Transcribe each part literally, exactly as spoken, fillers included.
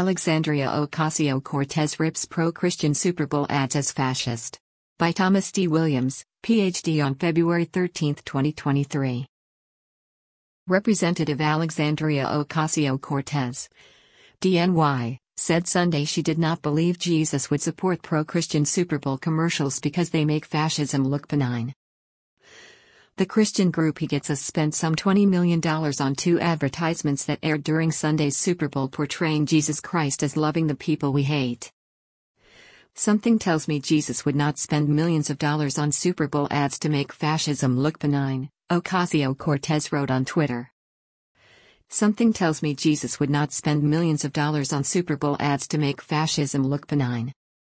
Alexandria Ocasio-Cortez rips pro-Christian Super Bowl ads as fascist. By Thomas D. Williams, P H D on February thirteenth, twenty twenty-three. Representative Alexandria Ocasio-Cortez, D N Y, said Sunday she did not believe Jesus would support pro-Christian Super Bowl commercials because they make fascism look benign. The Christian group He Gets Us spent some twenty million dollars on two advertisements that aired during Sunday's Super Bowl portraying Jesus Christ as loving the people we hate. Something tells me Jesus would not spend millions of dollars on Super Bowl ads to make fascism look benign, Ocasio-Cortez wrote on Twitter. Something tells me Jesus would not spend millions of dollars on Super Bowl ads to make fascism look benign.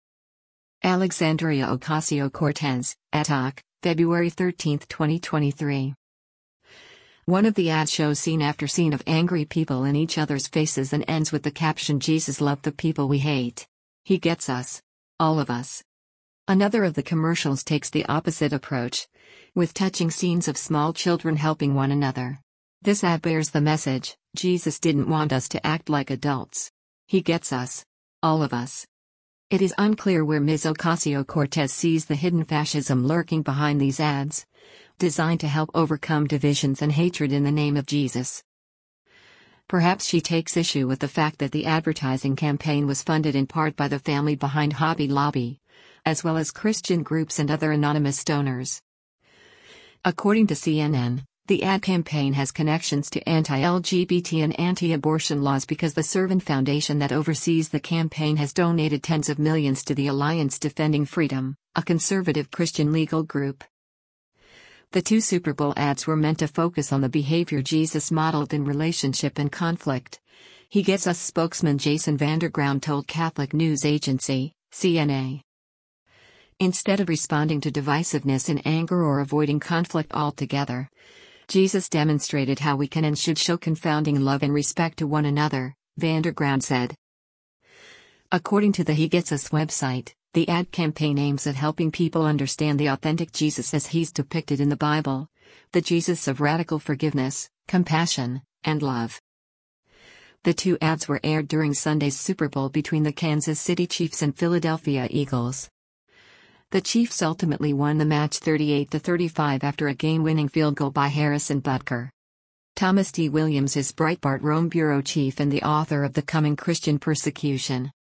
Alexandria Ocasio-Cortez, at O C, February thirteenth, twenty twenty-three. One of the ads shows scene after scene of angry people in each other's faces and ends with the caption "Jesus loved the people we hate. He gets us. All of us." Another of the commercials takes the opposite approach, with touching scenes of small children helping one another. This ad bears the message, Jesus didn't want us to act like adults. He gets us. All of us. It is unclear where Miz Ocasio-Cortez sees the hidden fascism lurking behind these ads, designed to help overcome divisions and hatred in the name of Jesus. Perhaps she takes issue with the fact that the advertising campaign was funded in part by the family behind Hobby Lobby, as well as Christian groups and other anonymous donors. According to C N N, the ad campaign has connections to anti-L G B T and anti-abortion laws because the Servant Foundation that oversees the campaign has donated tens of millions to the Alliance Defending Freedom, a conservative Christian legal group. The two Super Bowl ads were meant to focus on the behavior Jesus modeled in relationship and conflict. He Gets Us spokesman Jason Vanderground told Catholic news agency, C N A. Instead of responding to divisiveness in anger or avoiding conflict altogether, Jesus demonstrated how we can and should show confounding love and respect to one another, Vanderground said. According to the He Gets Us website, the ad campaign aims at helping people understand the authentic Jesus as he's depicted in the Bible, the Jesus of radical forgiveness, compassion, and love. The two ads were aired during Sunday's Super Bowl between the Kansas City Chiefs and Philadelphia Eagles. The Chiefs ultimately won the match thirty-eight to thirty-five after a game-winning field goal by Harrison Butker. Thomas D. Williams is Breitbart Rome bureau chief and the author of The Coming Christian Persecution.